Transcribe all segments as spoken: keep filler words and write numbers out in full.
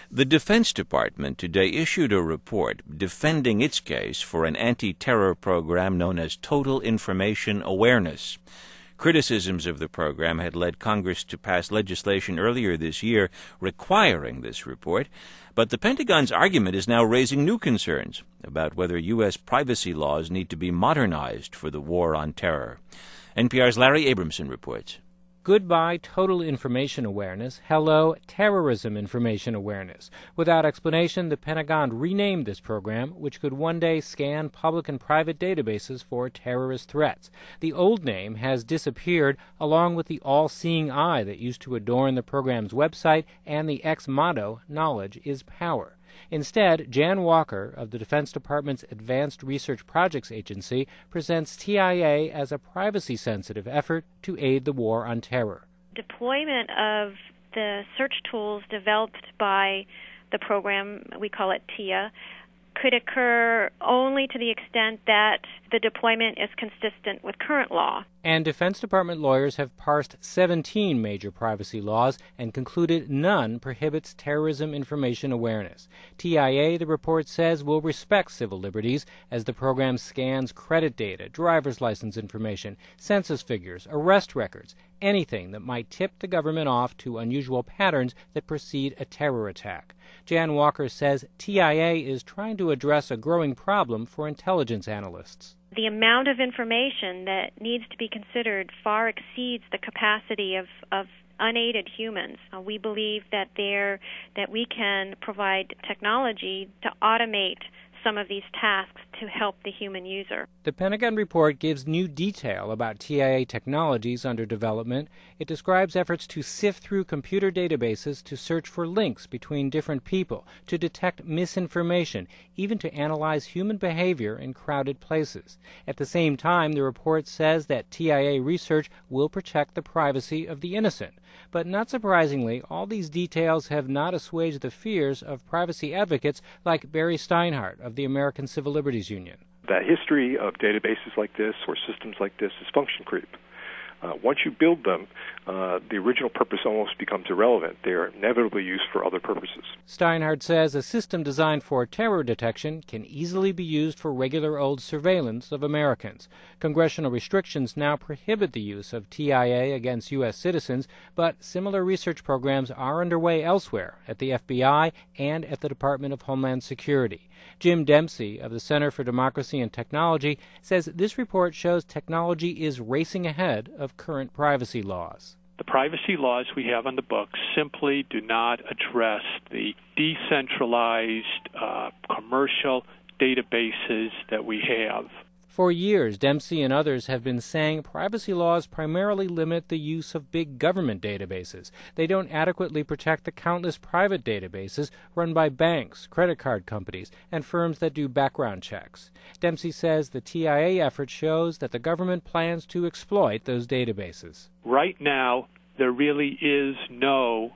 The Defense Department today issued a report defending its case for an anti-terror program known as Total Information Awareness. Criticisms of the program had led Congress to pass legislation earlier this year requiring this report, but the Pentagon's argument is now raising new concerns about whether U S privacy laws need to be modernized for the war on terror. N P R's Larry Abramson reports. Goodbye total information awareness, hello terrorism information awareness. Without explanation, the Pentagon renamed this program, which could one day scan public and private databases for terrorist threats. The old name has disappeared, along with the all-seeing eye that used to adorn the program's website and the X motto, knowledge is power. Instead, Jan Walker of the Defense Department's Advanced Research Projects Agency presents T I A as a privacy-sensitive effort to aid the war on terror. Deployment of the search tools developed by the program, we call it T I A, could occur only to the extent that the deployment is consistent with current law. And Defense Department lawyers have parsed seventeen major privacy laws and concluded none prohibits terrorism information awareness. T I A, the report says, will respect civil liberties as the program scans credit data, driver's license information, census figures, arrest records, anything that might tip the government off to unusual patterns that precede a terror attack. Jan Walker says T I A is trying to address a growing problem for intelligence analysts. The amount of information that needs to be considered far exceeds the capacity of, of unaided humans. Uh, we believe that there that we can provide technology to automate some of these tasks to help the human user. The Pentagon report gives new detail about T I A technologies under development. It describes efforts to sift through computer databases to search for links between different people, to detect misinformation, even to analyze human behavior in crowded places. At the same time, the report says that T I A research will protect the privacy of the innocent. But not surprisingly, all these details have not assuaged the fears of privacy advocates like Barry Steinhardt of the American Civil Liberties Union. The history of databases like this or systems like this is function creep. Uh, once you build them, uh, the original purpose almost becomes irrelevant. They are inevitably used for other purposes. Steinhardt says a system designed for terror detection can easily be used for regular old surveillance of Americans. Congressional restrictions now prohibit the use of T I A against U S citizens, but similar research programs are underway elsewhere, at the F B I and at the Department of Homeland Security. Jim Dempsey of the Center for Democracy and Technology says this report shows technology is racing ahead of current privacy laws. The privacy laws we have on the books simply do not address the decentralized uh, commercial databases that we have. For years, Dempsey and others have been saying privacy laws primarily limit the use of big government databases. They don't adequately protect the countless private databases run by banks, credit card companies, and firms that do background checks. Dempsey says the T I A effort shows that the government plans to exploit those databases. Right now, there really is no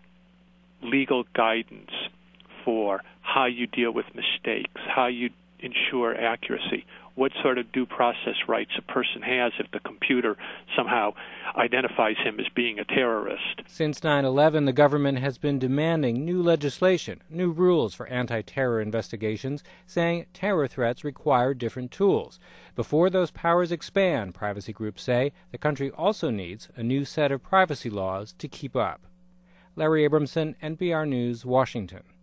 legal guidance for how you deal with mistakes, how you ensure accuracy, what sort of due process rights a person has if the computer somehow identifies him as being a terrorist. Since nine eleven, the government has been demanding new legislation, new rules for anti-terror investigations, saying terror threats require different tools. Before those powers expand, privacy groups say, the country also needs a new set of privacy laws to keep up. Larry Abramson, N P R News, Washington.